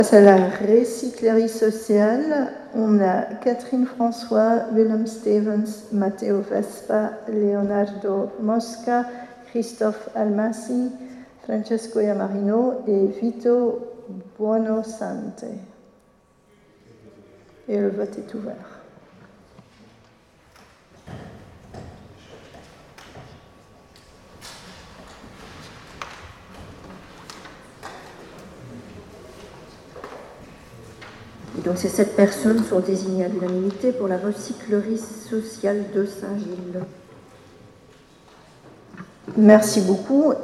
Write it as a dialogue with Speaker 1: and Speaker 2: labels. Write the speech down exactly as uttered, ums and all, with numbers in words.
Speaker 1: À la recyclerie sociale, on a Catherine François, Willem Stevens, Matteo Vespa, Leonardo Mosca, Christophe Almasi, Francesco Iamarino et Vito Buonosante. Et le vote est ouvert.
Speaker 2: Et donc ces sept personnes sont désignées à l'unanimité pour la recyclerie sociale de Saint-Gilles.
Speaker 1: Merci beaucoup.